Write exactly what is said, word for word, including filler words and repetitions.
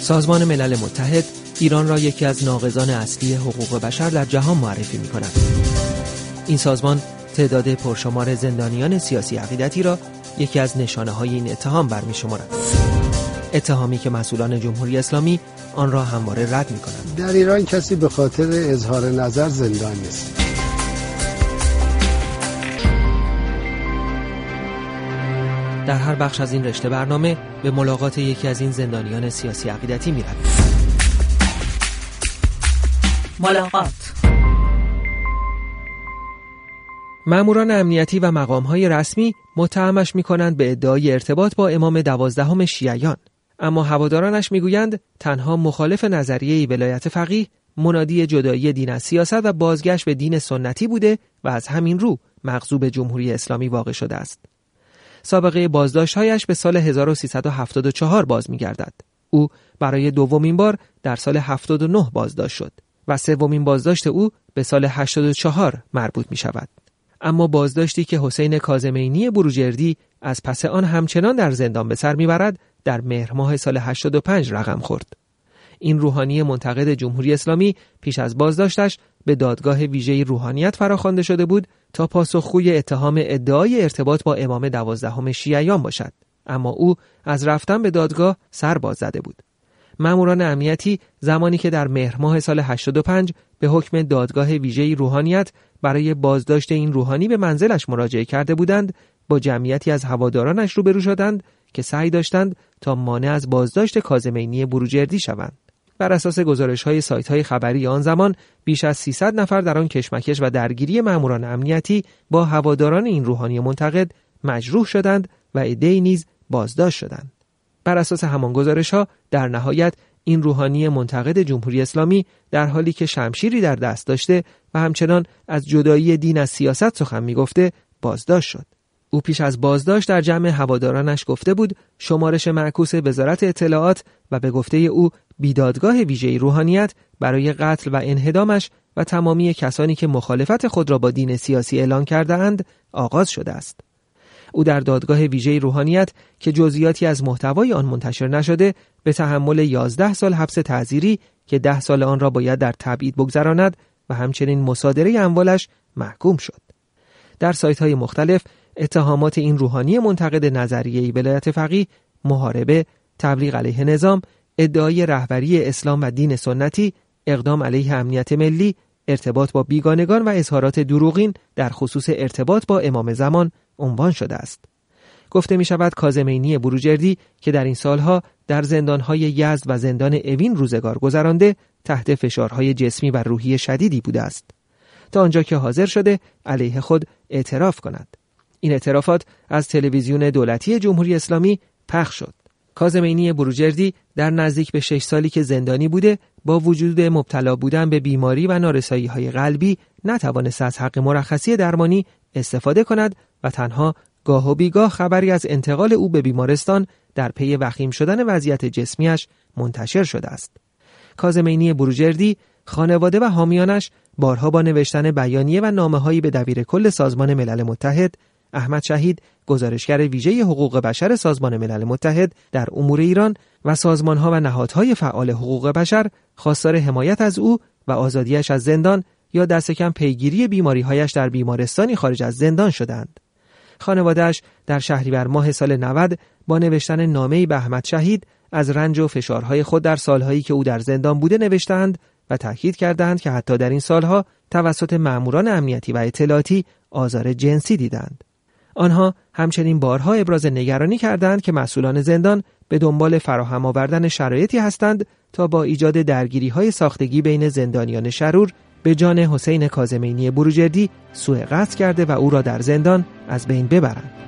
سازمان ملل متحد ایران را یکی از ناقضان اصلی حقوق بشر در جهان معرفی می‌کند. این سازمان تعداد پرشمار زندانیان سیاسی عقیدتی را یکی از نشانه‌های این اتهام برمی‌شمارد. اتهامی که مسئولان جمهوری اسلامی آن را همواره رد می‌کنند. در ایران کسی به خاطر اظهار نظر زندان نیست. در هر بخش از این رشته برنامه به ملاقات یکی از این زندانیان سیاسی عقیدتی می‌رویم. ملاقات. ماموران امنیتی و مقام‌های رسمی متهمش می‌کنند به ادعای ارتباط با امام دوازدهم شیعیان، اما هوادارانش می‌گویند تنها مخالف نظریه ولایت فقیه، منادی جدایی دین از سیاست و بازگشت به دین سنتی بوده و از همین رو مغضوب جمهوری اسلامی واقع شده است. سابقه بازداشت‌هایش به سال هزار و سیصد و هفتاد و چهار باز می‌گردد. او برای دومین بار در سال هفتاد و نه بازداشت شد و سومین بازداشت او به سال هشتاد و چهار مربوط می‌شود. اما بازداشتی که حسین کاظمینی بروجردی از پس آن همچنان در زندان به سر می‌برد در مهر ماه سال هشتاد و پنج رقم خورد. این روحانی منتقد جمهوری اسلامی پیش از بازداشتش به دادگاه ویژه روحانیت فراخوانده شده بود تا پاسخگوی اتهام ادعای ارتباط با امام دوازدهم شیعیان باشد، اما او از رفتن به دادگاه سر باز زده بود. ماموران امنیتی زمانی که در مهر ماه سال هشتاد و پنج به حکم دادگاه ویژه روحانیت برای بازداشت این روحانی به منزلش مراجعه کرده بودند، با جمعیتی از هوادارانش روبرو شدند که سعی داشتند تا مانع از بازداشت کاظمینی بروجردی شوند. بر اساس گزارش‌های سایت‌های خبری آن زمان بیش از سیصد نفر در آن کشمکش و درگیری ماموران امنیتی با هواداران این روحانی منتقد مجروح شدند و عده‌ای نیز بازداشت شدند. بر اساس همان گزارش‌ها در نهایت این روحانی منتقد جمهوری اسلامی در حالی که شمشیری در دست داشته و همچنان از جدایی دین از سیاست سخن می‌گفته بازداشت شد. او پیش از بازداشت در جمع هوادارانش گفته بود شمارش معکوس وزارت اطلاعات و به گفته او بیدادگاه ویژه روحانیت برای قتل و انهدامش و تمامی کسانی که مخالفت خود را با دین سیاسی اعلان کرده اند آغاز شده است. او در دادگاه ویژه روحانیت که جزئیاتی از محتوای آن منتشر نشده به تحمل یازده سال حبس تعزیری که ده سال آن را باید در تبعید بگذراند و همچنین مصادره اموالش محکوم شد. در سایت‌های مختلف اتهامات این روحانی منتقد نظریه ولایت فقیه، محاربه، تبلیغ علیه نظام، ادعای رهبری اسلام و دین سنتی، اقدام علیه امنیت ملی، ارتباط با بیگانگان و اظهارات دروغین در خصوص ارتباط با امام زمان عنوان شده است. گفته می شود کاظمینی بروجردی که در این سالها در زندانهای یزد و زندان اوین روزگار گذرانده تحت فشارهای جسمی و روحی شدیدی بوده است تا آنجا که حاضر شده علیه خود اعتراف کند. این اعترافات از تلویزیون دولتی جمهوری اسلامی پخش شد. کاظمینی بروجردی در نزدیک به شش سالی که زندانی بوده با وجود مبتلا بودن به بیماری و نارسایی‌های قلبی نتوانست از حق مرخصی درمانی استفاده کند و تنها گاه و بیگاه خبری از انتقال او به بیمارستان در پی وخیم شدن وضعیت جسمیش منتشر شده است. کاظمینی بروجردی، خانواده و حامیانش بارها با نوشتن بیانیه و نامه‌هایی به دبیر کل سازمان ملل متحد احمد شهید، گزارشگر ویژه حقوق بشر سازمان ملل متحد در امور ایران و سازمان‌ها و نهادهای فعال حقوق بشر خواستار حمایت از او و آزادیش از زندان یا دست کم پیگیری بیماری‌هایش در بیمارستانی خارج از زندان شدند. خانواده‌اش در شهریور ماه سال نود با نوشتن نامه‌ای به احمد شهید از رنج و فشارهای خود در سالهایی که او در زندان بوده نوشتند و تاکید کردند که حتی در این سالها توسط ماموران امنیتی و اطلاعاتی آزار جنسی دیدند. آنها همچنین بارها ابراز نگرانی کردند که مسئولان زندان به دنبال فراهم آوردن شرایطی هستند تا با ایجاد درگیری‌های ساختگی بین زندانیان شرور به جان حسین کاظمینی بروجردی سوء قصد کرده و او را در زندان از بین ببرند.